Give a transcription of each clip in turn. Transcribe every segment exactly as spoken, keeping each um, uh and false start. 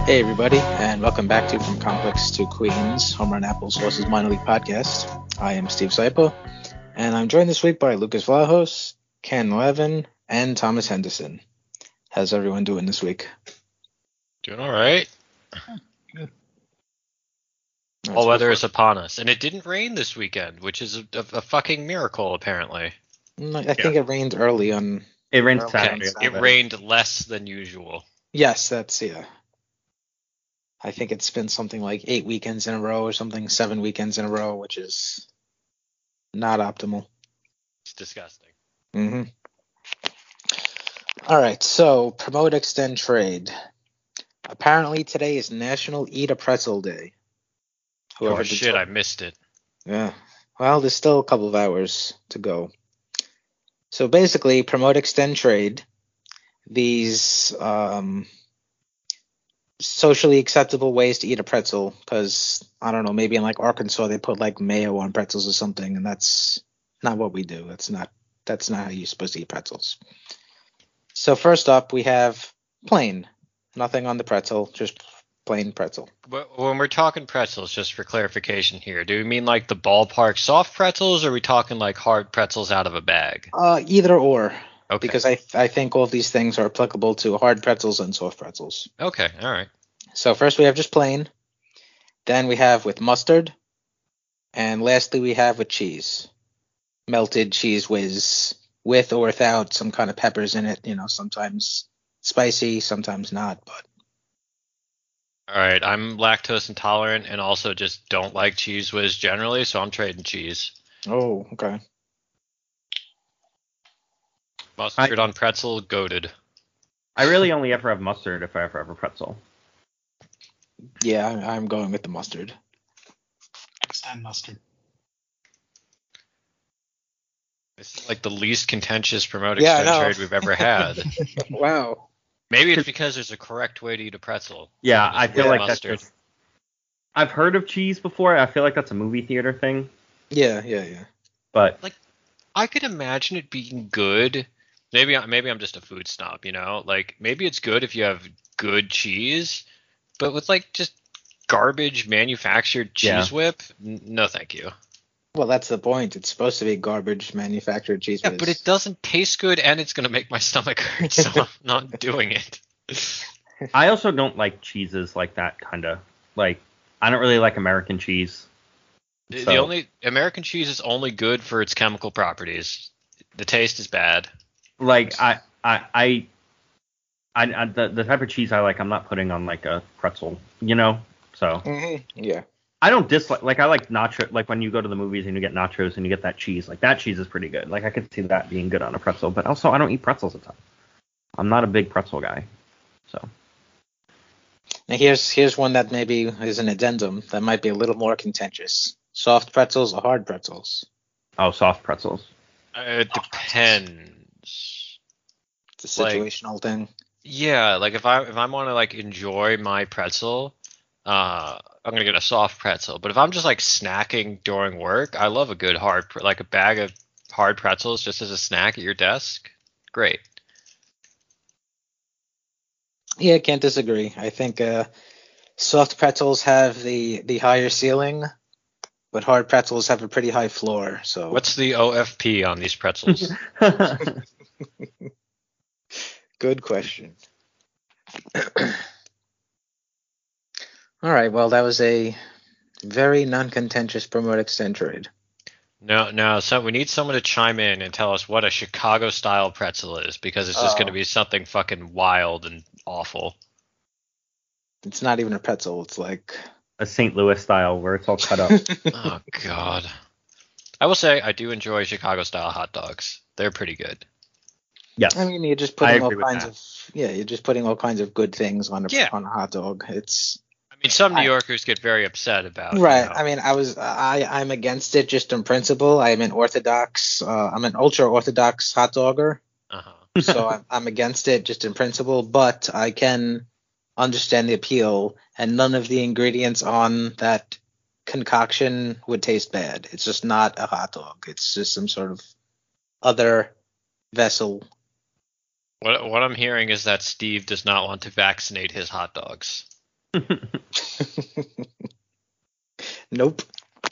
Hey everybody, and welcome back to From Complex to Queens, Home Run Apples Horses Minor League Podcast. I am Steve Saipo, and I'm joined this week by Lucas Vlahos, Ken Levin, and Thomas Henderson. How's everyone doing this week? Doing all right. Good. All weather is upon us, and it didn't rain this weekend, which is a, a, a fucking miracle, apparently. I think yeah. It rained early on. It rained early Saturday. Okay. It rained less than usual. Yes, that's yeah. I think it's been something like eight weekends in a row or something, seven weekends in a row, which is not optimal. It's disgusting. Mm-hmm. All right, so promote, extend, trade. Apparently today is National Eat a Pretzel Day. Whoever oh shit, I missed it. Yeah. Well, there's still a couple of hours to go. So basically, promote, extend, trade. These um, socially acceptable ways to eat a pretzel, because I don't know, maybe in like Arkansas they put like mayo on pretzels or something, and that's not what we do. That's not that's not how you're supposed to eat pretzels. So first up, we have plain, nothing on the pretzel, just plain pretzel. When we're talking pretzels, just for clarification here, do we mean like the ballpark soft pretzels, or are we talking like hard pretzels out of a bag? Uh, either or. Okay. Because I I think all of these things are applicable to hard pretzels and soft pretzels. Okay, all right. So first we have just plain. Then we have with mustard. And lastly we have with cheese. Melted cheese whiz, with or without some kind of peppers in it. You know, sometimes spicy, sometimes not. But all right, I'm lactose intolerant and also just don't like cheese whiz generally, so I'm trading cheese. Oh, okay. Mustard I, on pretzel, goated. I really only ever have mustard if I ever have a pretzel. Yeah, I'm, I'm going with the mustard. Extend mustard. This is like the least contentious promote yeah, extend trade we've ever had. Wow. Maybe it's because there's a correct way to eat a pretzel. Yeah, I feel like mustard. that's just... I've heard of cheese before. I feel like that's a movie theater thing. Yeah, yeah, yeah. But like, I could imagine it being good. Maybe I maybe I'm just a food snob, you know? Like, maybe it's good if you have good cheese, but with, like, just garbage manufactured cheese yeah. whip, n- no thank you. Well, that's the point. It's supposed to be garbage manufactured cheese Yeah, whiz. but it doesn't taste good, and it's going to make my stomach hurt, so I'm not doing it. I also don't like cheeses like that, kind of. Like, I don't really like American cheese. The, so. the only American cheese is only good for its chemical properties. The taste is bad. Like I, I, I, I, I the, the type of cheese I like, I'm not putting on like a pretzel, you know. So mm-hmm. Yeah, I don't dislike. Like I like nacho. Like when you go to the movies and you get nachos and you get that cheese, like that cheese is pretty good. Like I could see that being good on a pretzel. But also I don't eat pretzels a ton. I'm not a big pretzel guy. So now here's here's one that maybe is an addendum that might be a little more contentious. Soft pretzels or hard pretzels? Oh, soft pretzels. Uh, it depends. It's a situational like, thing. Yeah, like if I if I want to like enjoy my pretzel, uh, I'm gonna get a soft pretzel. But if I'm just like snacking during work, I love a good hard like a bag of hard pretzels just as a snack at your desk. Great. Yeah, I can't disagree. I think uh, soft pretzels have the the higher ceiling, but hard pretzels have a pretty high floor. So what's the O F P on these pretzels? Good question. All right, well, that was a very non-contentious promote extend trade. No, no, so we need someone to chime in and tell us what a Chicago-style pretzel is, because it's just Oh. going to be something fucking wild and awful. It's not even a pretzel. It's like a Saint Louis style where it's all cut up. Oh, God. I will say I do enjoy Chicago-style hot dogs. They're pretty good. Yes. I mean, you're just putting all kinds of yeah, you're just putting all kinds of good things on a yeah. on a hot dog. It's I mean, some New I, Yorkers get very upset about right. You know. I mean, I was I I'm against it just in principle. I'm an orthodox. Uh, I'm an ultra orthodox hot dogger. Uh-huh. So I'm, I'm against it just in principle, but I can understand the appeal, and none of the ingredients on that concoction would taste bad. It's just not a hot dog. It's just some sort of other vessel. What what I'm hearing is that Steve does not want to vaccinate his hot dogs. Nope.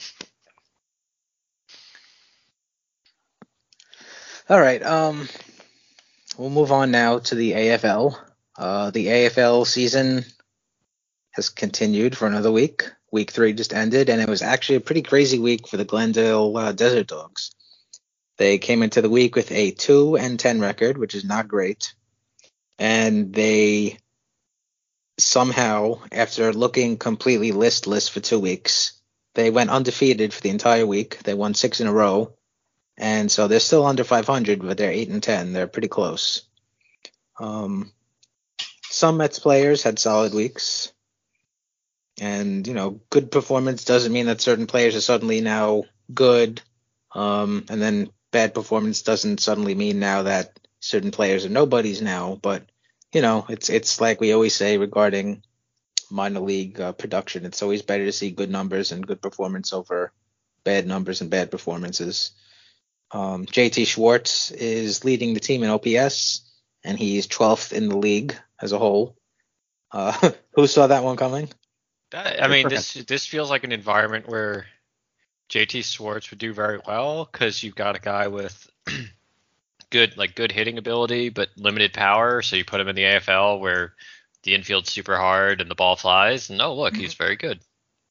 All right. Um, we'll move on now to the A F L. Uh, the A F L season has continued for another week. Week three just ended, and it was actually a pretty crazy week for the Glendale uh, Desert Dogs. They came into the week with a two and ten record, which is not great, and they somehow, after looking completely listless for two weeks, they went undefeated for the entire week. They won six in a row, and so they're still under five hundred, but they're eight and ten. They're pretty close. Um, some Mets players had solid weeks. And, you know, good performance doesn't mean that certain players are suddenly now good. Um, and then bad performance doesn't suddenly mean now that certain players are nobodies now. But, you know, it's it's like we always say regarding minor league uh, production. It's always better to see good numbers and good performance over bad numbers and bad performances. Um, J T Schwartz is leading the team in O P S, and he's twelfth in the league as a whole. Uh, who saw that one coming? That, I mean, this this feels like an environment where J T Schwartz would do very well because you've got a guy with good like good hitting ability but limited power. So you put him in the A F L where the infield's super hard and the ball flies. And oh, look, mm-hmm. he's very good.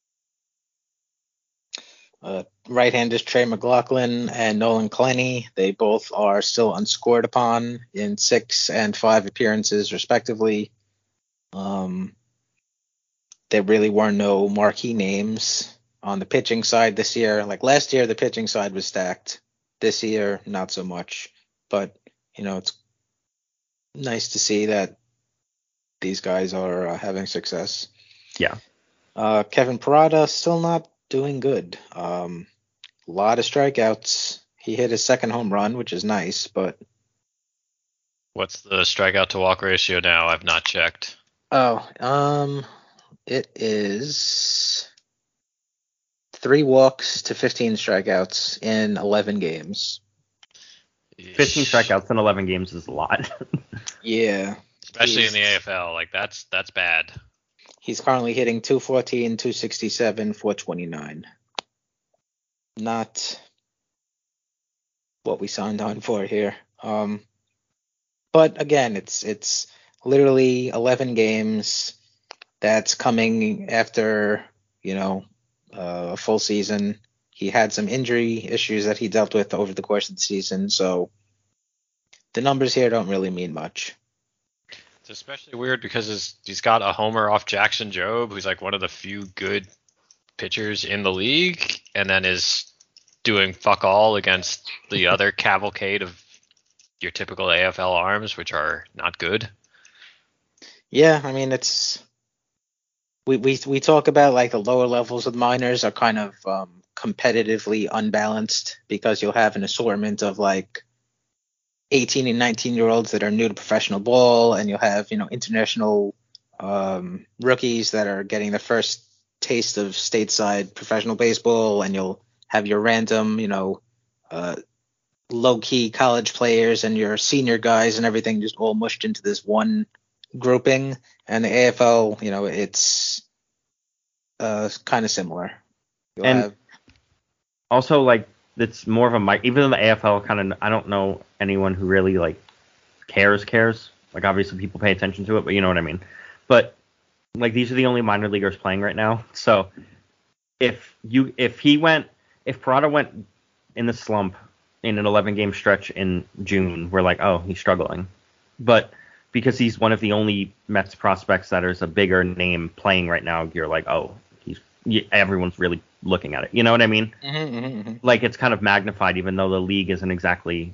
Uh, right-handers Trey McLaughlin and Nolan Clenny, they both are still unscored upon in six and five appearances respectively. Um. There really were no marquee names on the pitching side this year. Like last year, the pitching side was stacked. This year, not so much. But, you know, it's nice to see that these guys are uh, having success. Yeah. Uh, Kevin Parada still not doing good. Um, a lot of strikeouts. He hit his second home run, which is nice, but. What's the strikeout to walk ratio now? I've not checked. Oh, um. It is three walks to fifteen strikeouts in eleven games. fifteen strikeouts in eleven games is a lot. Yeah. Especially in the A F L. Like, that's that's bad. He's currently hitting two fourteen, two sixty-seven, four twenty-nine. Not what we signed on for here. Um, but, again, it's it's literally eleven games. That's coming after, you know, uh, a full season. He had some injury issues that he dealt with over the course of the season, so the numbers here don't really mean much. It's especially weird because his, he's got a homer off Jackson Jobe, who's like one of the few good pitchers in the league, and then is doing fuck all against the other cavalcade of your typical A F L arms, which are not good. Yeah, I mean, it's... We, we we talk about like the lower levels of minors are kind of um, competitively unbalanced because you'll have an assortment of like eighteen and nineteen year olds that are new to professional ball, and you'll have, you know, international um, rookies that are getting their first taste of stateside professional baseball, and you'll have your random, you know, uh, low key college players and your senior guys and everything just all mushed into this one grouping. And the A F L, you know, it's uh, kind of similar. You'll and have... also, like, it's more of a mic. Even though the A F L kind of, I don't know anyone who really like cares. Cares. Like, obviously, people pay attention to it, but you know what I mean. But like, these are the only minor leaguers playing right now. So if you, if he went, if Parada went in the slump in an eleven game stretch in June, we're like, oh, he's struggling. But because he's one of the only Mets prospects that is a bigger name playing right now, you're like, oh, he's everyone's really looking at it. You know what I mean? Mm-hmm, mm-hmm. Like, it's kind of magnified, even though the league isn't exactly.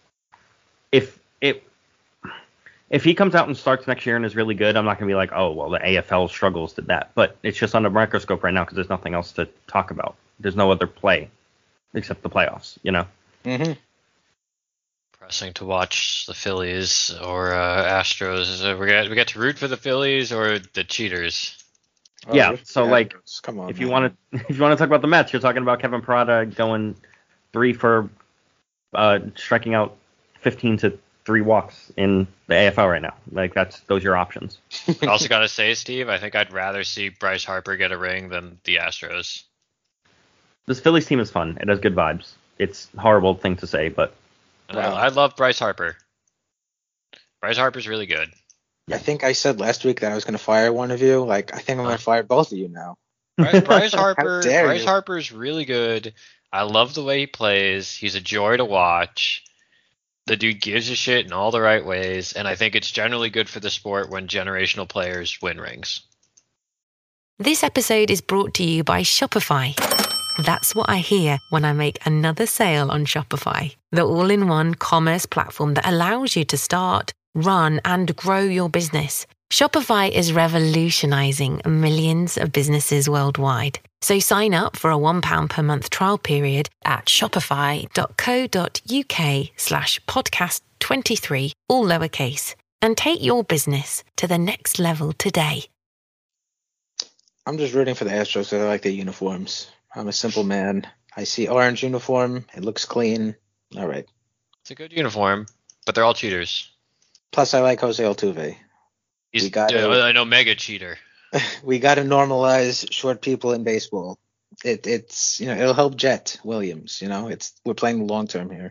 If it if he comes out and starts next year and is really good, I'm not gonna be like, oh, well, the A F L struggles did that. But it's just under microscope right now because there's nothing else to talk about. There's no other play except the playoffs. You know. Mm-hmm. Pressing to watch the Phillies or uh, Astros. Uh, we get we get to root for the Phillies or the cheaters. Oh, yeah. So like, come on. If you want to, if you want to talk about the Mets, you're talking about Kevin Parada going three for, uh, striking out fifteen to three walks in the A F L right now. Like that's those are your options. I also got to say, Steve, I think I'd rather see Bryce Harper get a ring than the Astros. This Phillies team is fun. It has good vibes. It's a horrible thing to say, but Wow. I, I love Bryce Harper. Bryce Harper's really good. I think I said last week that I was going to fire one of you. Like, I think I'm going to fire both of you now. Bryce, Bryce Harper. How dare Bryce you. Harper's really good. I love the way he plays. He's a joy to watch. The dude gives a shit in all the right ways, and I think it's generally good for the sport when generational players win rings. This episode is brought to you by Shopify. That's what I hear when I make another sale on Shopify, the all-in-one commerce platform that allows you to start, run, and grow your business. Shopify is revolutionizing millions of businesses worldwide. So sign up for a one pound per month trial period at shopify.co.uk slash podcast 23, all lowercase, and take your business to the next level today. I'm just rooting for the Astros because I like their uniforms. I'm a simple man. I see orange uniform. It looks clean. All right. It's a good uniform, but they're all cheaters. Plus, I like Jose Altuve. He's We gotta- uh, I know, mega cheater. We got to normalize short people in baseball. It, it's you know it'll help Jet Williams. You know, it's we're playing long term here.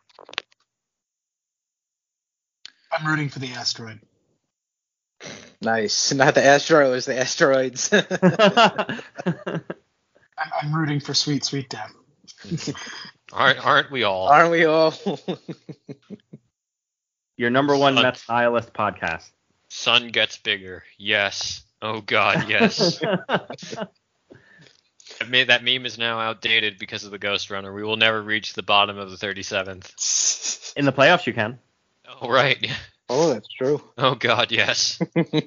I'm rooting for the asteroid. Nice, not the Astros, the asteroids. I'm, I'm rooting for Sweet Sweet Death. Aren't aren't we all? Aren't we all? your number one Sun- Mets nihilist podcast. Sun gets bigger. Yes. Oh God, yes. That me- that meme is now outdated because of the Ghost Runner. We will never reach the bottom of the thirty-seventh. In the playoffs, you can. Oh right. Oh, that's true. Oh God, yes.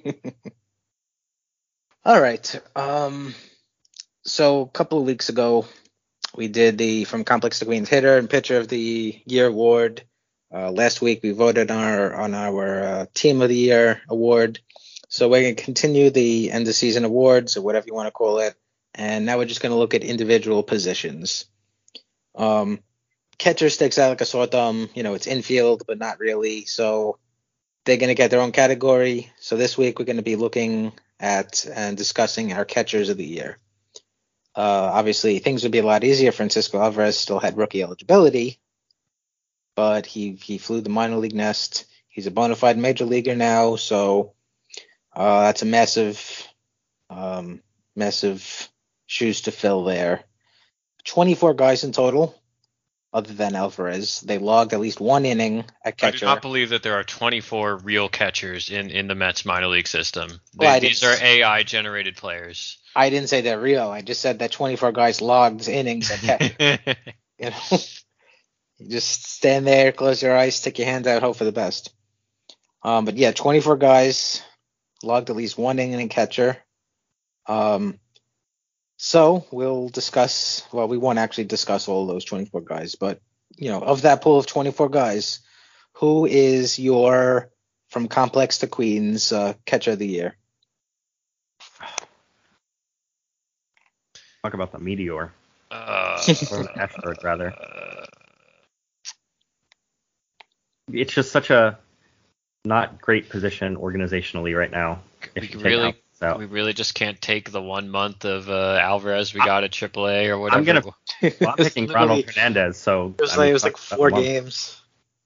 All right. Um, so a couple of weeks ago, we did the From Complex to Queens Hitter and Pitcher of the Year award. Uh, last week we voted on our on our uh, Team of the Year award. So we're going to continue the end of season awards or whatever you want to call it. And now we're just going to look at individual positions. Um, catcher sticks out like a sore thumb. You know, it's infield, but not really. So they're going to get their own category. So this week we're going to be looking at and discussing our catchers of the year. Uh, obviously, things would be a lot easier. Francisco Alvarez still had rookie eligibility, but he, he flew the minor league nest. He's a bona fide major leaguer now, so uh, that's a massive, um, massive shoes to fill there. twenty-four guys in total, other than Alvarez. They logged at least one inning at I do catcher. not believe that there are twenty-four real catchers in, in the Mets minor league system. They, Well, I these didn't- are A I generated players. I didn't say they're real. I just said that twenty-four guys logged innings at catcher. You know, you just stand there, close your eyes, stick your hands out, hope for the best. Um, but yeah, twenty-four guys logged at least one inning in catcher. Um, so we'll discuss. Well, we won't actually discuss all of those twenty-four guys, but you know, of that pool of twenty-four guys, who is your From Complex to Queens uh, catcher of the year? Talk about the meteor. uh, Or the asteroid, rather. uh, It's just such a not great position organizationally right now. If we you take really, Alvarez out. we really just can't take the one month of uh, Alvarez we got at triple A or whatever. I'm gonna- Well, I'm picking It's Ronald literally- Hernandez, so It was I like, mean, it was like talk about four the month. games.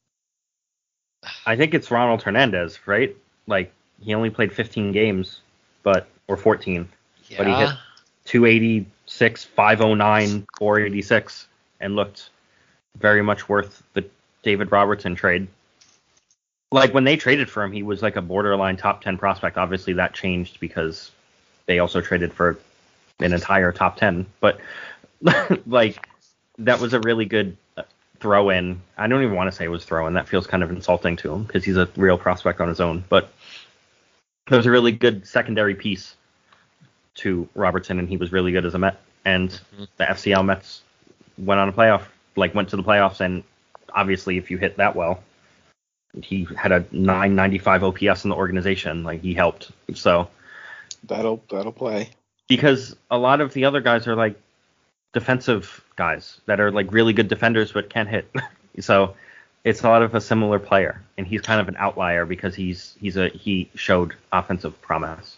I think it's Ronald Hernandez, right? Like he only played fifteen games, but or fourteen, yeah. but he hit two eighty-six, five oh nine, four eighty-six, and looked very much worth the David Robertson trade. Like when they traded for him, he was like a borderline top ten prospect. Obviously, that changed because they also traded for an entire top ten. But like that was a really good throw in. I don't even want to say it was throw in. That feels kind of insulting to him because he's a real prospect on his own. But it was a really good secondary piece to Robertson, and he was really good as a Met. And Mhm. the F C L Mets went on a playoff, like went to the playoffs, and obviously if you hit that well, he had a nine ninety-five O P S in the organization. Like he helped. So That'll that'll play. because a lot of the other guys are like defensive guys that are like really good defenders but can't hit. So it's a lot of a similar player, and he's kind of an outlier because he's he's a he showed offensive promise.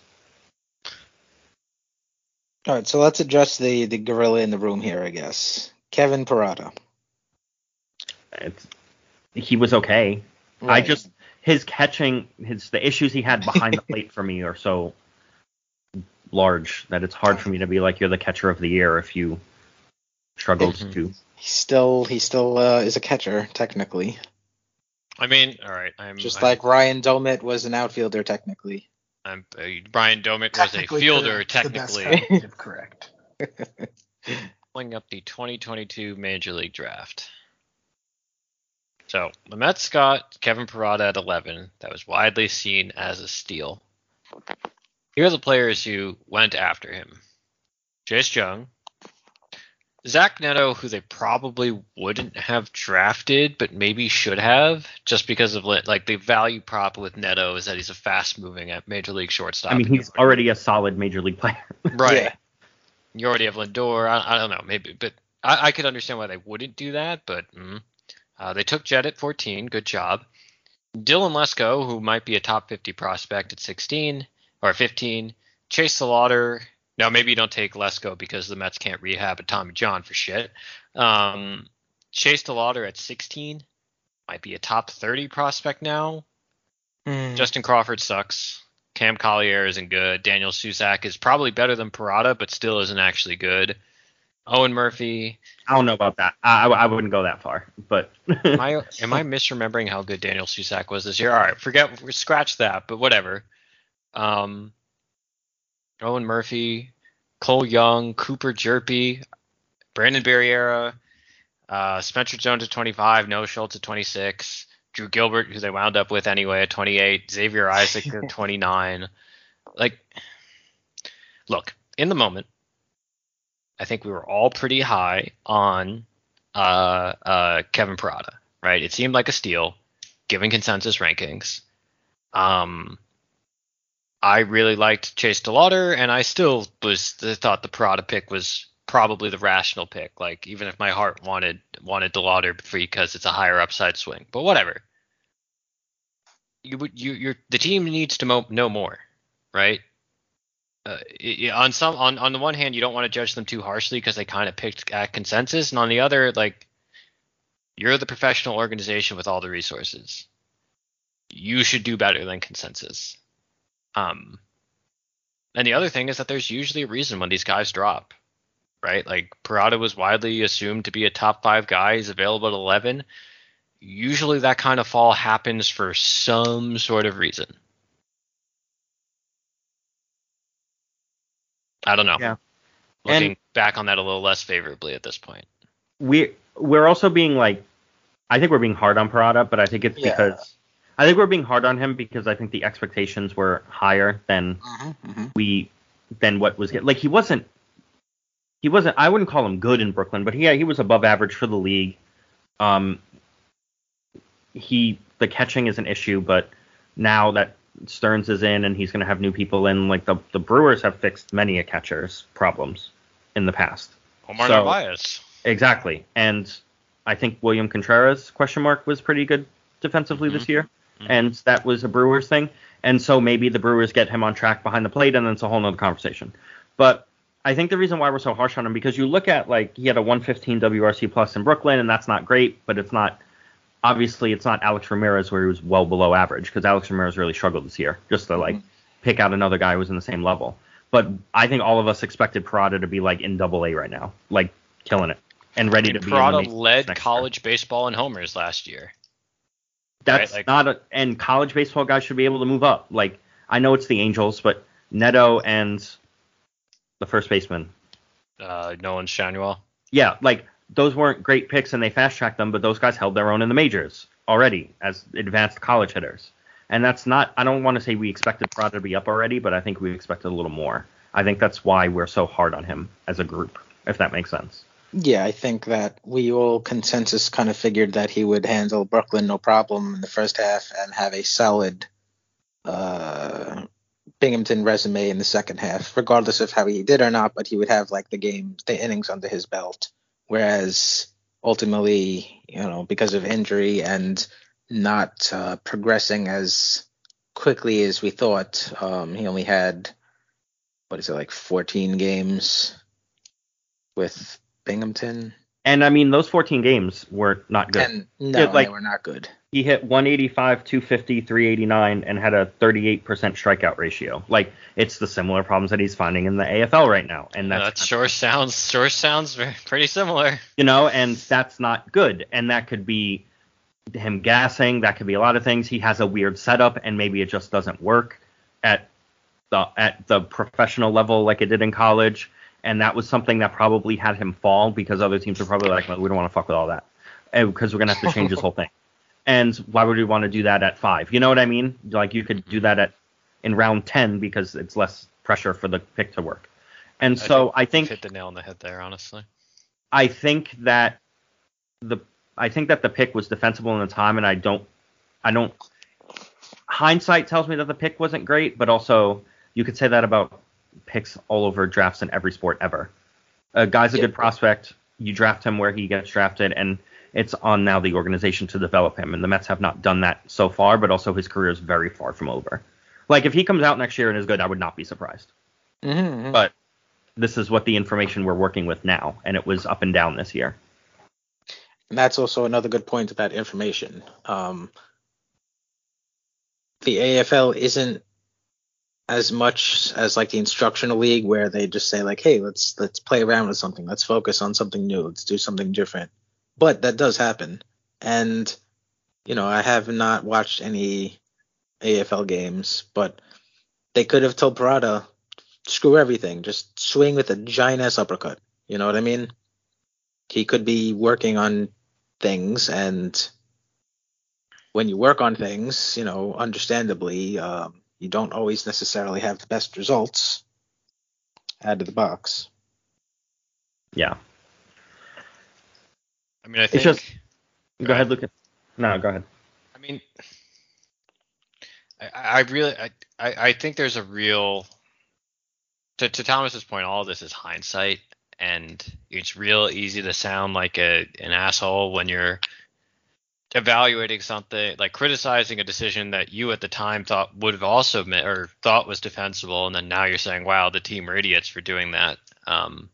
All right, so let's address the the gorilla in the room here, I guess. Kevin Parada. It's he was okay. I Right. just his catching his the issues he had behind the plate for me are so large that it's hard for me to be like you're the catcher of the year if you struggled Mhm. to. He still he still uh, is a catcher technically, I mean, all right. I'm just I'm, like Ryan Domit was an outfielder technically. I'm uh, Brian Domit was a Technically fielder. correct. The best Technically, kind of correct. pulling up the twenty twenty-two Major League Draft. So the Mets got Kevin Parada at eleven. That was widely seen as a steal. Here are the players who went after him: Chase Young, Zach Neto, who they probably wouldn't have drafted, but maybe should have, just because of li- like the value prop with Neto is that he's a fast-moving at Major League shortstop. I mean, and he's already a solid major league player. right. Yeah. You already have Lindor. I, I don't know, maybe, but I, I could understand why they wouldn't do that. But mm. uh, they took Jett at fourteen. Good job. Dylan Lesko, who might be a top fifty prospect at sixteen or fifteen. Chase Salauter. No, maybe you don't take Lesko because the Mets can't rehab a Tommy John for shit. Um, Chase Salauter at sixteen might be a top thirty prospect now. Hmm. Justin Crawford sucks. Cam Collier isn't good. Daniel Susac is probably better than Parada, but still isn't actually good. Owen Murphy. I don't know about that. I, I wouldn't go that far, but Am I am I misremembering how good Daniel Susac was this year? All right, forget scratch that, but whatever. Um, Owen Murphy, Cole Young, Cooper Jerpy, Brandon Barriera, uh, Spencer Jones at twenty-five, Noah Schultz at twenty-six, Drew Gilbert, who they wound up with anyway, at twenty-eight, Xavier Isaac at twenty-nine. Like, look, in the moment, I think we were all pretty high on uh, uh, Kevin Parada, right? It seemed like a steal, given consensus rankings. Um, I really liked Chase Salauter, and I still was thought the Parada pick was probably the rational pick. Like, even if my heart wanted wanted Salauter because it's a higher upside swing, but whatever. You would you you're the team needs to mo- know more, right? Uh, it, on some on, on the one hand, you don't want to judge them too harshly because they kind of picked at consensus, and on the other, like, you're the professional organization with all the resources. You should do better than consensus. Um, and the other thing is that there's usually a reason when these guys drop, right? Like, Parada was widely assumed to be a top five guy. He's available at eleven. Usually that kind of fall happens for some sort of reason. I don't know. Yeah. Looking And- back on that a little less favorably at this point. we we're also being like, I think we're being hard on Parada, but I think it's Yeah. because I think we're being hard on him because I think the expectations were higher than Mm-hmm, mm-hmm. we than what was like he wasn't he wasn't I wouldn't call him good in Brooklyn, but yeah, he was above average for the league. Um, he the catching is an issue, but now that Stearns is in and he's going to have new people in, like the the Brewers have fixed many a catcher's problems in the past. Omar So- Narvaez. Exactly, and I think William Contreras question mark was pretty good defensively this year, Mhm. and that was a Brewers thing. And so maybe the Brewers get him on track behind the plate, and then it's a whole nother conversation. But I think the reason why we're so harsh on him because you look at like he had a one fifteen W R C plus in Brooklyn, and that's not great, but it's not. Obviously, it's not Alex Ramirez where he was well below average because Alex Ramirez really struggled this year. Just to like pick out another guy who was in the same level. But I think all of us expected Parada to be like in Double A right now, like killing it and ready And to be. in the Parada majors led next college year. baseball in homers last year. That's right, like- not a and college baseball guys should be able to move up. Like I know it's the Angels, but Neto and the first baseman, Uh, Nolan Shanuel. yeah, like those weren't great picks and they fast tracked them, but those guys held their own in the majors already as advanced college hitters. And that's not, I don't want to say we expected Parada to be up already, but I think we expected a little more. I think that's why we're so hard on him as a group, if that makes sense. Yeah, I think that we all consensus kind of figured that he would handle Brooklyn no problem in the first half and have a solid uh, Binghamton resume in the second half, regardless of how he did or not. But he would have like the game, the innings under his belt. Whereas ultimately, you know, because of injury and not uh, progressing as quickly as we thought. Um, he only had, what is it, like fourteen games with Binghamton? And I mean, those fourteen games were not good. And no, Yeah, like- they were not good. He hit one eighty-five, two fifty, three eighty-nine, and had a thirty-eight percent strikeout ratio. Like, it's the similar problems that he's finding in the A F L right now. And Yeah, that's that sure sounds sure sounds very, pretty similar. you know, and that's not good. And that could be him gassing. That could be a lot of things. He has a weird setup, and maybe it just doesn't work at the at the professional level like it did in college. And that was something that probably had him fall because other teams are probably like, well, we don't want to fuck with all that because we're gonna have to change this whole thing. And why would we want to do that at five? You know what I mean? Like, you could do that at in round ten because it's less pressure for the pick to work. And so I think hit the nail on the head there, honestly. I think that the I think that the pick was defensible in the time, and I don't I don't hindsight tells me that the pick wasn't great, but also you could say that about picks all over drafts in every sport ever. A guy's a Yeah. good prospect. You draft him where he gets drafted, and it's on now the organization to develop him. And the Mets have not done that so far, but also his career is very far from over. Like, if he comes out next year and is good, I would not be surprised. Mm-hmm. But this is what the information we're working with now, and it was up and down this year. And that's also another good point about information. Um, the A F L isn't as much as like the instructional league where they just say like, hey, let's let's play around with something. Let's focus on something new. Let's do something different. But that does happen. And, you know, I have not watched any A F L games, but they could have told Parada, screw everything. Just swing with a giant ass uppercut. You know what I mean? He could be working on things, and when you work on things, you know, understandably, um, you don't always necessarily have the best results out of the box. Yeah. I mean, I think. just- Go ahead, Lucas. No, go ahead. I mean, I, I really, I, I I think there's a real. To to Thomas's point, all of this is hindsight, and it's real easy to sound like a an asshole when you're evaluating something, like criticizing a decision that you at the time thought would have also been, or thought was defensible, and then now you're saying, wow, the team are idiots for doing that. Um,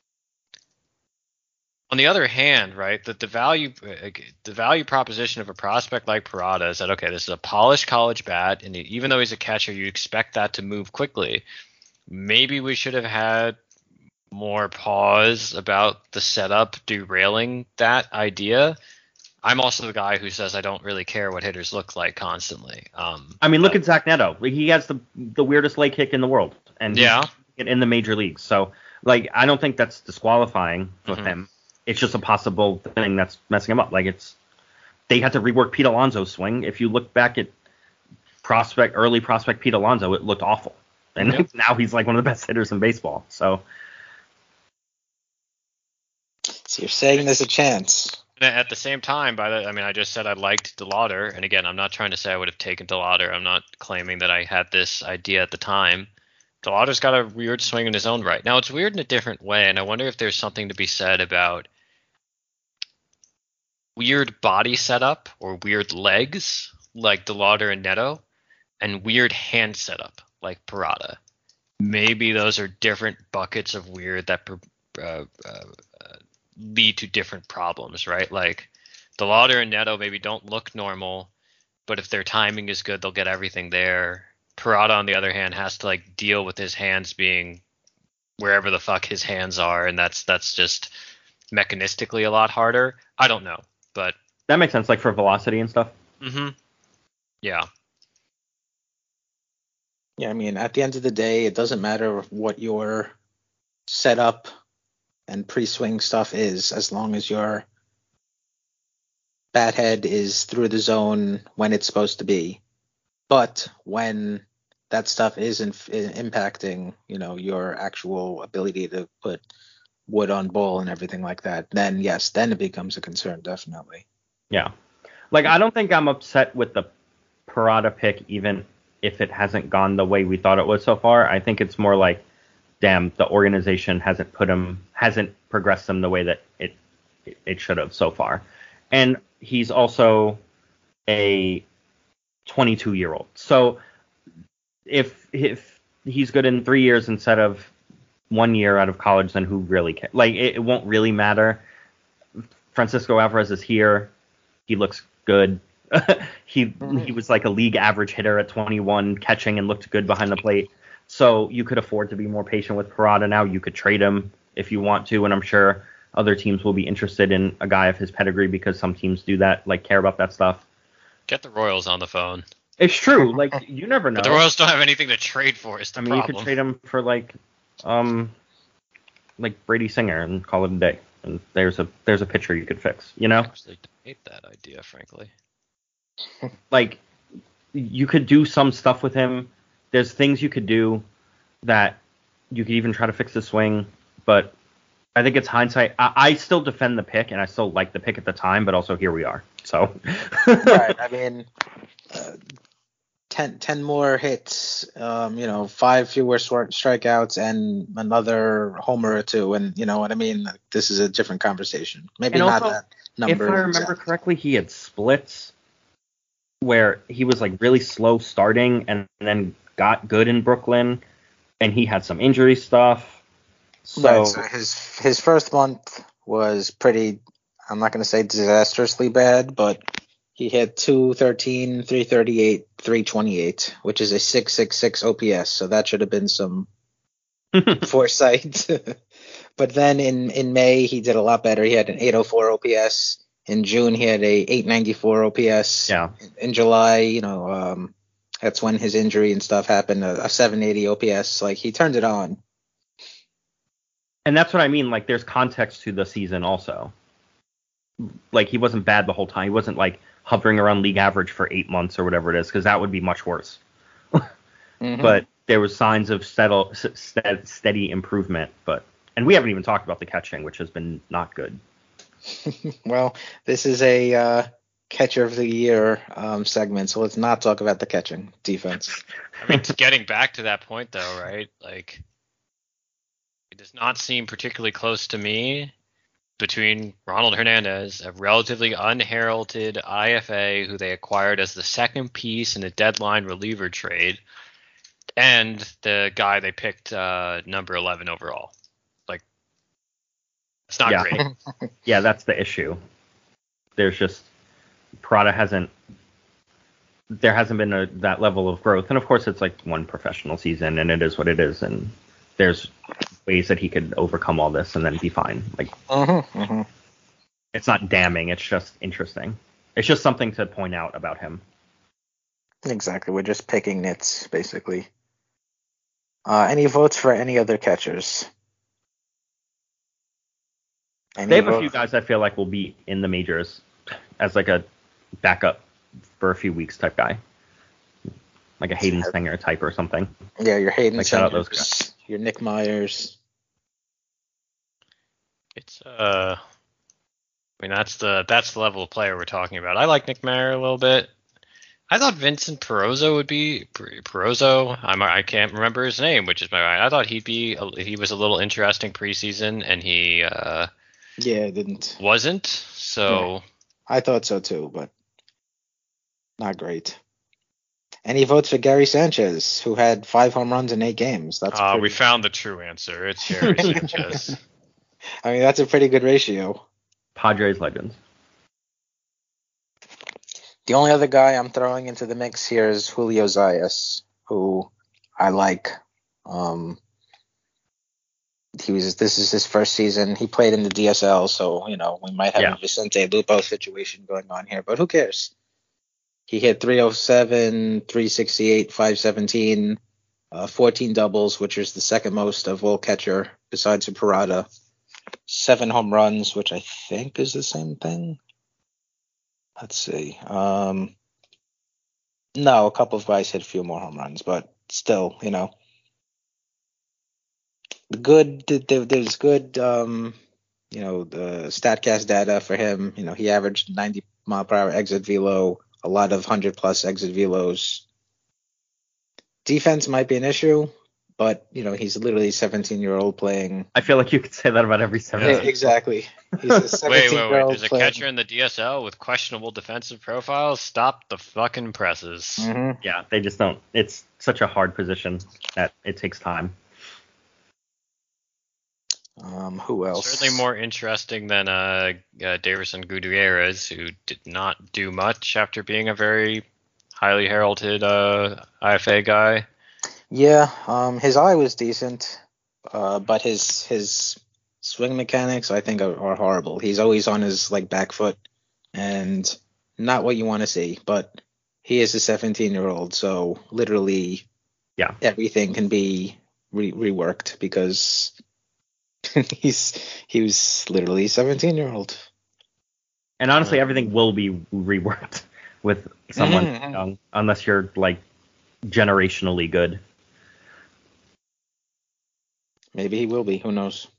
on the other hand, right, that the value the value proposition of a prospect like Parada is that, okay, this is a polished college bat, and even though he's a catcher, you expect that to move quickly. Maybe we should have had more pause about the setup derailing that idea. I'm also the guy who says I don't really care what hitters look like constantly. Um, I mean, look but- at Zach Neto. Like, he has the the weirdest leg kick in the world, and he's Yeah. in the major leagues. So, like, I don't think that's disqualifying with Mhm. him. It's just a possible thing that's messing him up. Like, it's they had to rework Pete Alonso's swing. If you look back at prospect early prospect Pete Alonso, it looked awful, and Yep. now he's like one of the best hitters in baseball. So, So you're saying there's a chance. And at the same time, by the, I mean, I just said I liked DeLauder, and again, I'm not trying to say I would have taken DeLauder. I'm not claiming that I had this idea at the time. DeLauder's got a weird swing in his own right. Now, it's weird in a different way, and I wonder if there's something to be said about weird body setup or weird legs, like DeLauder and Neto, and weird hand setup, like Parada. Maybe those are different buckets of weird that uh, uh, uh, lead to different problems, right? Like DeLauder and Neto maybe don't look normal, but if their timing is good, they'll get everything there. Parada, on the other hand, has to like deal with his hands being wherever the fuck his hands are, and that's that's just mechanistically a lot harder. I don't know, but that makes sense, like for velocity and stuff. mm-hmm. yeah, Yeah, I mean, at the end of the day, it doesn't matter what your setup and pre-swing stuff is, as long as your bat head is through the zone when it's supposed to be. But when that stuff is in, impacting, you know, your actual ability to put wood on ball and everything like that, then yes, then it becomes a concern, definitely. Yeah. Like, I don't think I'm upset with the Parada pick, even if it hasn't gone the way we thought it was so far. I think it's more like, damn, the organization hasn't put him, hasn't progressed him the way that it it should have so far. And he's also a twenty-two year old. So if if he's good in three years instead of one year out of college, then who really cares? Like, it, it won't really matter. Francisco Alvarez is here. He looks good. he mm-hmm. he was like a league average hitter at twenty-one, catching and looked good behind the plate. So you could afford to be more patient with Parada now. You could trade him if you want to, and I'm sure other teams will be interested in a guy of his pedigree because some teams do that, like care about that stuff. Get the Royals on the phone. It's true. Like, you never know. But the Royals don't have anything to trade for. Is the I mean, problem. You could trade him for like, um, like Brady Singer and call it a day. And there's a there's a pitcher you could fix. You know. I actually hate that idea, frankly. Like, you could do some stuff with him. There's things you could do that you could even try to fix the swing, but I think it's hindsight. I, I still defend the pick, and I still like the pick at the time, but also here we are. So, right. I mean, uh, ten, ten more hits, um, you know, five fewer strikeouts, and another homer or two, and you know what I mean. This is a different conversation. Maybe and not also, that number. If I remember exactly. correctly, he had splits where he was like really slow starting, and then got good in Brooklyn, and he had some injury stuff. So, right, so his his first month was pretty, I'm not going to say disastrously bad, but he had two thirteen, three thirty-eight, three twenty-eight, which is a six sixty-six O P S. So that should have been some foresight. But then in, in May, he did a lot better. He had an eight oh four O P S. In June, he had a eight ninety-four O P S. Yeah. In July, you know, um, that's when his injury and stuff happened, a, a seven eighty O P S. Like, he turned it on. And that's what I mean. Like, there's context to the season also. Like, he wasn't bad the whole time. He wasn't, like, hovering around league average for eight months or whatever it is, because that would be much worse. mm-hmm. But there was signs of steady, steady improvement. But and we haven't even talked about the catching, which has been not good. Well, this is a uh, catcher of the year um, segment, so let's not talk about the catching defense. I mean, getting back to that point, though, right? Like, it does not seem particularly close to me between Ronald Hernandez, a relatively unheralded I F A who they acquired as the second piece in a deadline reliever trade, and the guy they picked uh, number eleven overall. Like, it's not yeah. great. Yeah, that's the issue. There's just Parada hasn't there hasn't been a, that level of growth, and of course it's like one professional season, and it is what it is, and there's ways that he could overcome all this and then be fine. Like, mm-hmm, mm-hmm. It's not damning. It's just interesting. It's just something to point out about him. Exactly. We're just picking nits, basically. Uh, any votes for any other catchers? Any they have vote? a few guys I feel like will be in the majors as like a backup for a few weeks type guy. Like a Hayden Singer type or something. Yeah, your Hayden like Singer, those guys. Your Nick Myers. It's uh, I mean that's the that's the level of player we're talking about. I like Nick Meyer a little bit. I thought Vincent Perozzo would be Perozzo. I'm I can't remember his name, which is my right. I thought he'd be he was a little interesting preseason, and he uh, yeah, it didn't wasn't. So yeah. I thought so too, but not great. Any votes for Gary Sanchez, who had five home runs in eight games? That's uh, pretty... we found the true answer. It's Gary Sanchez. I mean, that's a pretty good ratio. Padres legends. The only other guy I'm throwing into the mix here is Julio Zayas, who I like. Um, he was. This is his first season. He played in the D S L, so you know we might have yeah. a Vicente Lupo situation going on here, but who cares? He hit three oh seven, three sixty-eight, five seventeen, uh, fourteen doubles, which is the second most of all catcher besides a Parada. Seven home runs, which I think is the same thing. Let's see. Um, no, a couple of guys hit a few more home runs, but still, you know, good. There's good, um, you know, the StatCast data for him. You know, he averaged ninety mile per hour exit velo. A lot of one hundred plus exit velos. Defense might be an issue. but you know he's literally a seventeen year old playing. I feel like you could say that about every Yeah, seventeen. exactly. He's a Wait, seventeen wait, year wait. old There's a playing. catcher in the D S L with questionable defensive profiles. Stop the fucking presses. Mhm. Yeah, they just don't. It's such a hard position that it takes time. Um, who else? Certainly more interesting than uh, uh Davison Gutierrez, who did not do much after being a very highly heralded uh, I F A guy. Yeah, um, his eye was decent, uh, but his his swing mechanics I think are, are horrible. He's always on his like back foot, and not what you want to see. But he is a seventeen year old, so literally, Yeah. everything can be re- reworked because he's he was literally a seventeen year old. And honestly, Yeah. everything will be reworked with someone Mhm. young, unless you're like generationally good. Maybe he will be. Who knows?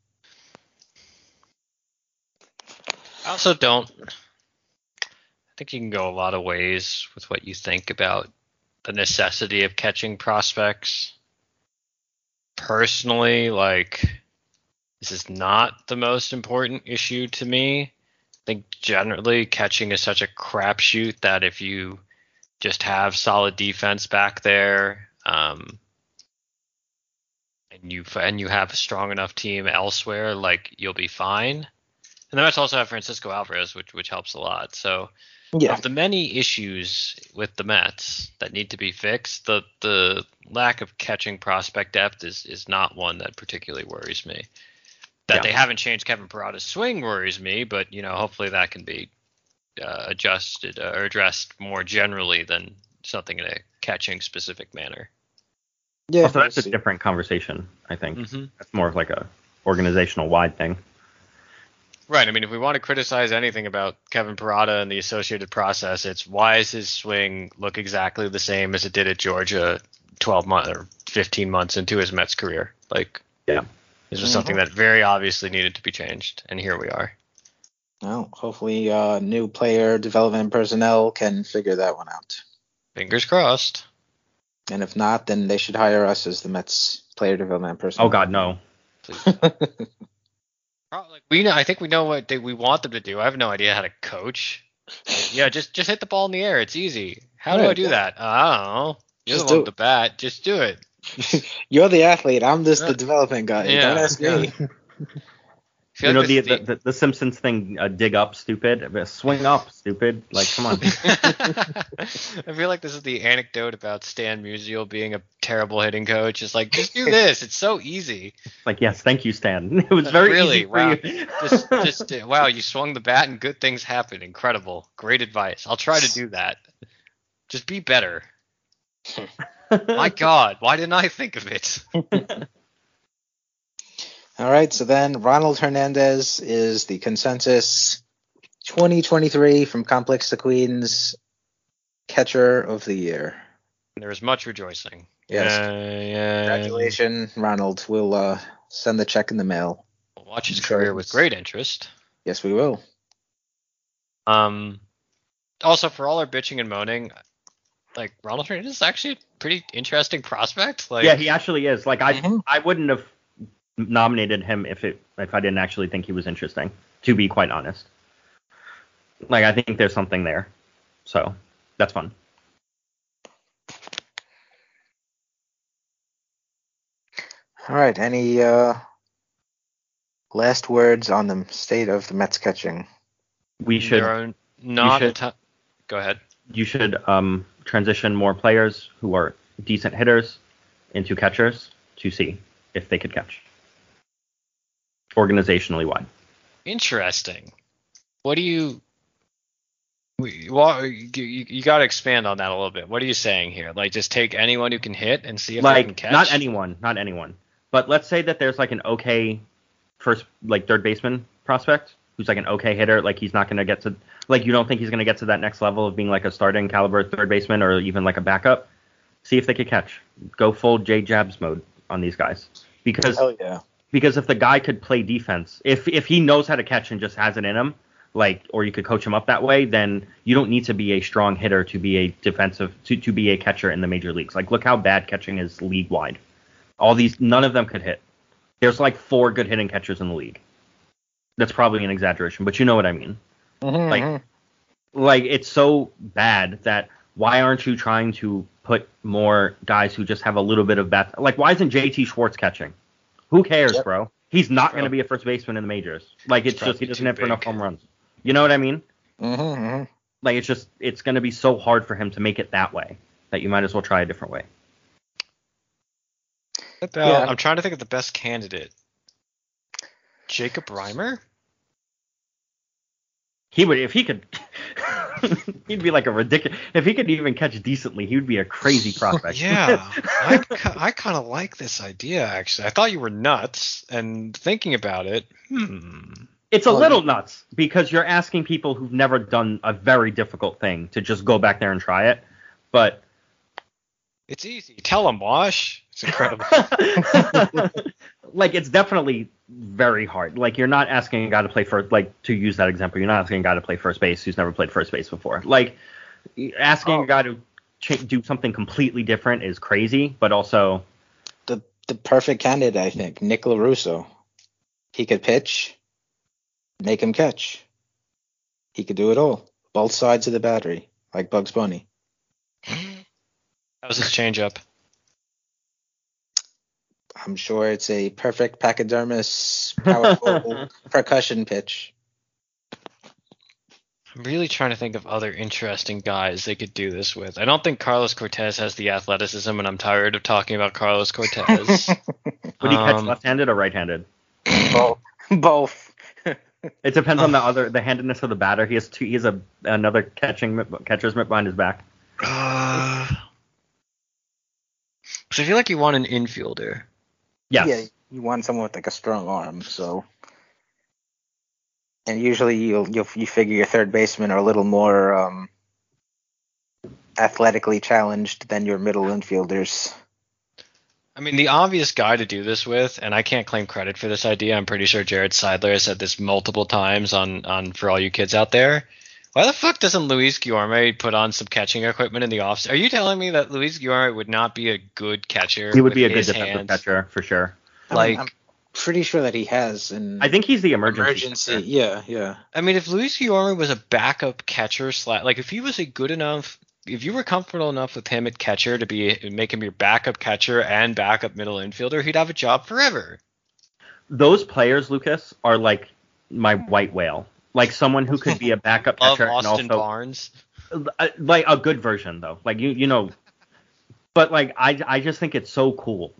I also don't. I think you can go a lot of ways with what you think about the necessity of catching prospects. Personally, like, this is not the most important issue to me. I think generally catching is such a crapshoot that if you just have solid defense back there, um, and you and you have a strong enough team elsewhere, like, you'll be fine. And the Mets also have Francisco Alvarez, which which helps a lot. So Yeah. of the many issues with the Mets that need to be fixed, the the lack of catching prospect depth is is not one that particularly worries me. That Yeah. they haven't changed Kevin Parada's swing worries me, but you know, hopefully that can be uh, adjusted uh, or addressed more generally than something in a catching specific manner. Yeah. Also, that's we'll a see. different conversation, I think. Mm-hmm. That's more of like a organizational wide thing. Right. I mean, if we want to criticize anything about Kevin Parada and the associated process, it's why does his swing look exactly the same as it did at Georgia twelve months or fifteen months into his Mets career? Like, Yeah. this was something that very obviously needed to be changed, and here we are. Well, hopefully, uh, new player development personnel can figure that one out. Fingers crossed. And if not, then they should hire us as the Mets player development personnel. Oh God, no. Like, we know, I think we know what they, we want them to do. I have no idea how to coach. Like, yeah, just just hit the ball in the air. It's easy. How do Right, I do yeah. that? I don't know. You're Just the one do with the bat. Just do it. You're the athlete. I'm just Uh, the development guy. yeah, Don't ask me. I feel You know like the, this- the, the the Simpsons thing, uh, dig up, stupid, but swing up, stupid. Like, come on. I feel like this is the anecdote about Stan Musial being a terrible hitting coach. It's like, just do this. It's so easy. Like, yes, thank you, Stan. It was very Really? easy for Wow. you. Just, just uh, wow, you swung the bat and good things happen. Incredible. Great advice. I'll try to do that. Just be better. My God, why didn't I think of it? All right, so then Ronald Hernandez is the consensus twenty twenty-three from Complex to Queens catcher of the year. There was much rejoicing. Yes. Uh, yeah. Congratulations, Ronald. We'll uh, send the check in the mail. We'll watch his I'm sure career with it's- great interest. Yes, we will. Um, also, for all our bitching and moaning, like, Ronald Hernandez is actually a pretty interesting prospect. Like, Yeah, he actually is. Like, I Mhm. I wouldn't have nominated him if it if I didn't actually think he was interesting. To be quite honest, like, I think there's something there, so that's fun. All right, any uh, last words on the state of the Mets catching? We should there are not should- a ton. Go ahead. you should um transition more players who are decent hitters into catchers to see if they could catch. Organizationally wide. Interesting. What do you? we- Well, you, you, you got to expand on that a little bit. What are you saying here? Like, just take anyone who can hit and see if they can Like, catch. not anyone, not anyone. But let's say that there's like an okay first, like, third baseman prospect who's like an okay hitter. Like, he's not going to get to, like, you don't think he's going to get to that next level of being like a starting caliber third baseman or even like a backup. See if they could catch. Go full J Jabs mode on these guys. Because Hell yeah. because if the guy could play defense, if if he knows how to catch and just has it in him, like, or you could coach him up that way, then you don't need to be a strong hitter to be a defensive to, to be a catcher in the major leagues. Like, look how bad catching is league wide. All these, none of them could hit. There's like four good hitting catchers in the league. That's probably an exaggeration, but you know what I mean. Mm-hmm, Like, mm-hmm. like it's so bad that why aren't you trying to put more guys who just have a little bit of bat? Like, why isn't J T Schwartz catching? Who cares, Yep. bro? He's not Bro. going to be a first baseman in the majors. Like, it's He's just he probably doesn't too hit for enough big. home runs. You know what I mean? Mm-hmm, mm-hmm. Like, it's just it's going to be so hard for him to make it that way that you might as well try a different way. About, Yeah. I'm trying to think of the best candidate. Jacob Reimer? He would if he could. He'd be like a ridiculous. If he could even catch decently, he would be a crazy prospect. Yeah, I, ki- I kind of like this idea, actually. I thought you were nuts, and thinking about it, hmm. It's a Oh, little yeah. nuts because you're asking people who've never done a very difficult thing to just go back there and try it. But It's easy. Tell him, Wash. It's incredible. like, it's definitely very hard. Like, you're not asking a guy to play first. Like, to use that example, you're not asking a guy to play first base who's never played first base before. Like, asking Oh. a guy to ch- do something completely different is crazy. But also, The the perfect candidate, I think, Nick LaRusso. He could pitch, make him catch. He could do it all. Both sides of the battery, like Bugs Bunny. That was his changeup. I'm sure it's a perfect pachydermis, powerful percussion pitch. I'm really trying to think of other interesting guys they could do this with. I don't think Carlos Cortez has the athleticism, and I'm tired of talking about Carlos Cortez. would he catch Um, left-handed or right-handed? Both. Both. It depends on the other the handedness of the batter. He has two. He has a another catching mitt- catcher's mitt behind his back. Uh, so I feel like you want an infielder. Yes. Yeah, you want someone with like a strong arm, so. And usually you'll you'll you figure your third basemen are a little more um, athletically challenged than your middle infielders. I mean, the obvious guy to do this with, and I can't claim credit for this idea. I'm pretty sure Jared Seidler has said this multiple times on, on For All You Kids Out There. Why the fuck doesn't Luis Guillorme put on some catching equipment in the off? Are you telling me that Luis Guillorme would not be a good catcher? He would with be a good his defensive hands? catcher for sure. I Like, mean, I'm pretty sure that he has. In I think he's the emergency. emergency. catcher. Yeah, yeah. I mean, if Luis Guillorme was a backup catcher, slash, like if he was a good enough, if you were comfortable enough with him at catcher to be make him your backup catcher and backup middle infielder, he'd have a job forever. Those players, Lucas, are like my white whale. Like someone who could be a backup Love catcher and Austin also Barnes. uh, like a good version though. Like you, you know. But like I, I just think it's so cool.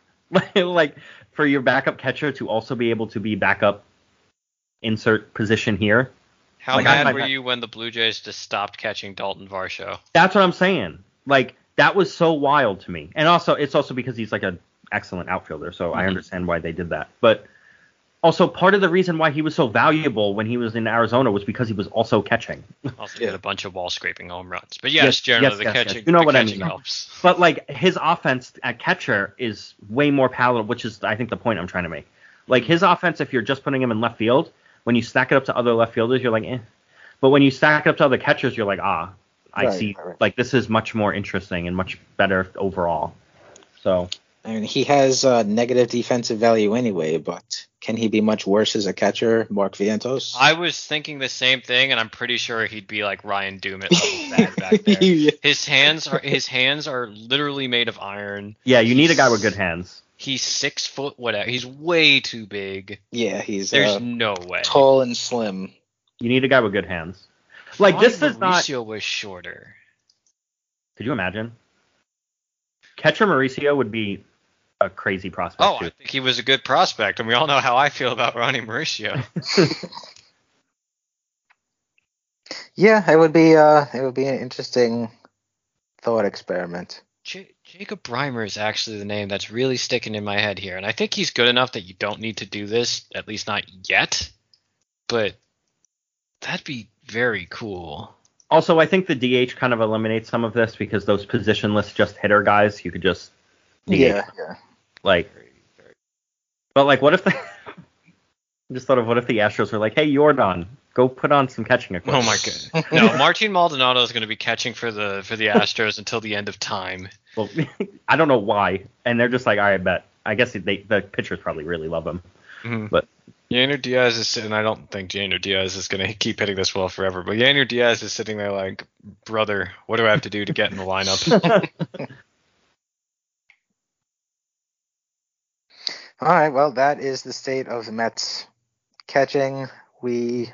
Like for your backup catcher to also be able to be backup insert position here. How Like, I- mad I- were you when the Blue Jays just stopped catching Dalton Varsho? That's what I'm saying. Like that was so wild to me. And also it's also because he's like an excellent outfielder, so I understand why they did that. But also part of the reason why he was so valuable when he was in Arizona was because he was also catching. Also Yeah. did a bunch of wall scraping home runs. But yes, Yes, generally yes, the yes, yes. catching, You know the what I catching mean. helps. But like his offense at catcher is way more palatable, which is I think the point I'm trying to make. Like his offense, if you're just putting him in left field, when you stack it up to other left fielders, you're like, eh. But when you stack it up to other catchers, you're like, ah, I Right, see. right, right. Like this is much more interesting and much better overall. So I mean, he has uh, negative defensive value anyway, but can he be much worse as a catcher, Mark Vientos? I was thinking the same thing, and I'm pretty sure he'd be like Ryan Doomit level bad back there. Yeah. His hands are his hands are literally made of iron. yeah, you need a guy with good hands. He's six foot whatever. He's way too big. Yeah, he's There's uh, no way. tall and slim. You need a guy with good hands. Like this Ronnie is not. Mauricio was shorter. Could you imagine? Catcher Mauricio would be a crazy prospect. Oh, too. I think he was a good prospect, and we all know how I feel about Ronnie Mauricio. Yeah, it would be uh, it would be an interesting thought experiment. J- Jacob Reimer is actually the name that's really sticking in my head here, and I think he's good enough that you don't need to do this, at least not yet. But that'd be very cool. Also, I think the D H kind of eliminates some of this because those positionless just hitter guys, you could just D H. Yeah, yeah. Like, but like, what if the? I just thought of what if the Astros were like, "Hey, Jordan, go put on some catching Oh equipment." my god! No, Martin Maldonado is going to be catching for the for the Astros until the end of time. Well, I don't know why, and they're just like, "All right, bet." I guess they, the pitchers probably really love him. Mm-hmm. But Yainer Diaz is sitting. I don't think Yainer Diaz is going to keep hitting this well forever. But Yainer Diaz is sitting there like, brother, what do I have to do to get in the lineup? All right, well, that is the state of the Mets catching. We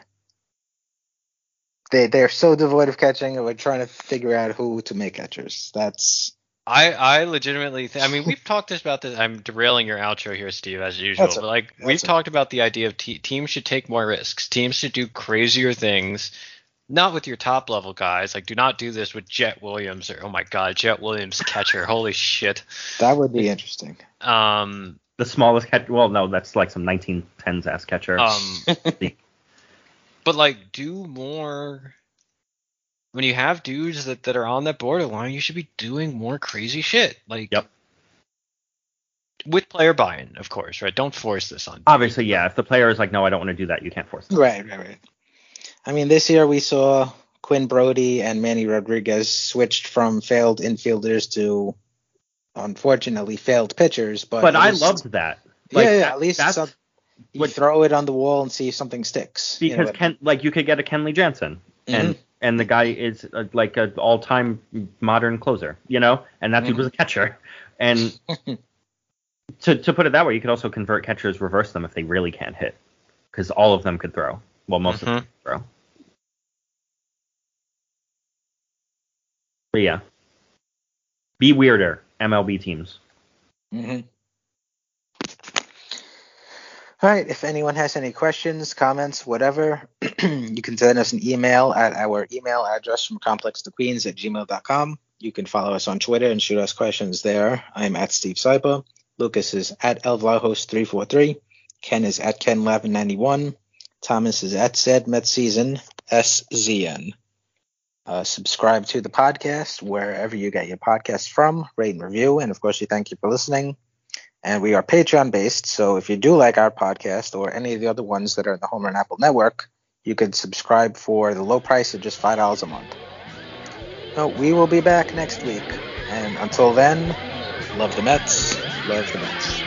they they're so devoid of catching, and we're trying to figure out who to make catchers. That's I I legitimately th- I mean, we've talked about this. I'm derailing your outro here, Steve, as usual. That's but a- like that's we've a- talked about the idea of te- teams should take more risks. Teams should do crazier things. Not with your top level guys. Like, do not do this with Jet Williams or oh my god, Jet Williams catcher. Holy shit. that would be interesting. Um. the smallest catch. Well, no, that's like some nineteen tens ass catcher. Um. But like, do more. When you have dudes that, that are on that borderline, you should be doing more crazy shit. Like, Yep. With player buy-in, of course, right? Don't force this on. Obviously, yeah. If the player is like, no, I don't want to do that, you can't force them. Right, right, right. I mean, this year we saw Quinn Brody and Manny Rodriguez switched from failed infielders to, unfortunately, failed pitchers. But, But at I least- loved that. Like, yeah, yeah, that- at least that's some, you what- throw it on the wall and see if something sticks. You know because what- Ken, like you could get a Kenley Jansen, and Mhm. and the guy is a, like an all-time modern closer, you know, and that dude was a catcher. And to to put it that way, you could also convert catchers, reverse them if they really can't hit, because all of them could throw. Well, most of them Mhm. could throw. But yeah, be weirder, M L B teams. Mhm. All right. If anyone has any questions, comments, whatever, you can send us an email at our email address from complex to queens at gmail dot com. You can follow us on Twitter and shoot us questions there. I'm at Steve Sypa. Lucas is at Elvlahos three four three. Ken is at Ken eleven ninety-one. Thomas is at Said Met Season S Z N. Uh, subscribe to the podcast wherever you get your podcasts from. Rate and review. And of course, we thank you for listening. And we are Patreon based, so if you do like our podcast or any of the other ones that are in the Homer and Apple Network, you could subscribe for the low price of just five dollars a month. So we will be back next week. And until then, love the Mets, love the Mets.